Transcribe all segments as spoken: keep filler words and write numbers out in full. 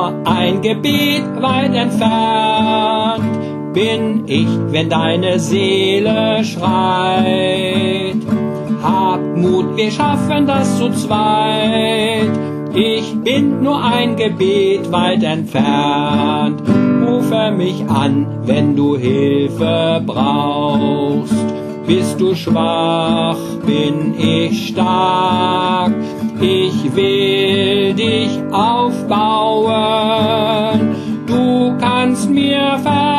Nur ein Gebet weit entfernt bin ich, wenn deine Seele schreit. Hab Mut, wir schaffen das zu zweit. Ich bin nur ein Gebet weit entfernt. Rufe mich an, wenn du Hilfe brauchst. Bist du schwach, bin ich stark. Ich will dich aufbauen. Du kannst mir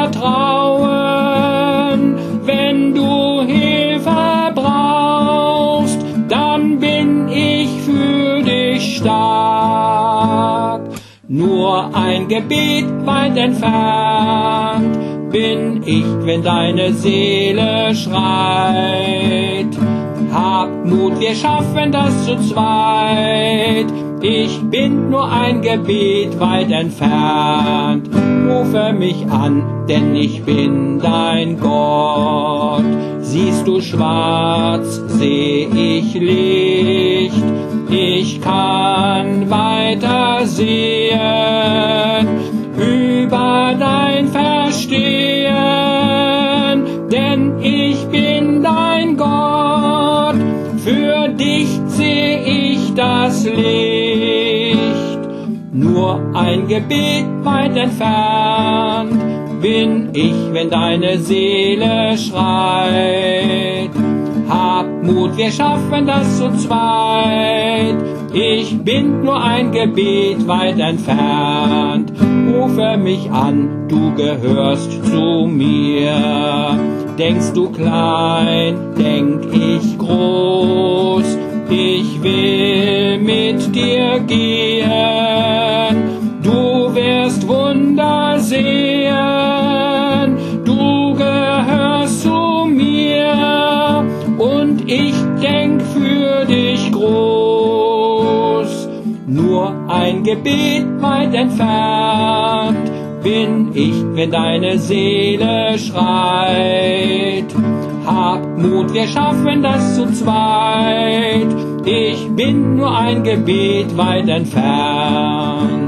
vertrauen. Wenn du Hilfe brauchst, dann bin ich für dich stark. Nur ein Gebet weit entfernt bin ich, wenn deine Seele schreit. Hab Mut, wir schaffen das zu zweit. Ich bin nur ein Gebet weit entfernt. Rufe mich an, denn ich bin dein Gott. Siehst du schwarz, seh ich Licht. Ich kann weiter sehen über dein Verstehen, denn ich bin dein Gott. Für dich seh ich das Licht. Nur ein Gebet weit entfernt bin ich, wenn deine Seele schreit. Hab Mut, wir schaffen das zu zweit. Ich bin nur ein Gebet weit entfernt. Rufe mich an, du gehörst zu mir. Denkst du klein, denk ich groß. Ich will mit dir gehen. Du wirst Wunder sehen. Du gehörst zu mir. Und ich denk für dich groß. Nur ein Gebet weit entfernt bin ich, wenn deine Seele schreit. Hab Mut, wir schaffen das zu zweit. Ich bin nur ein Gebet weit entfernt.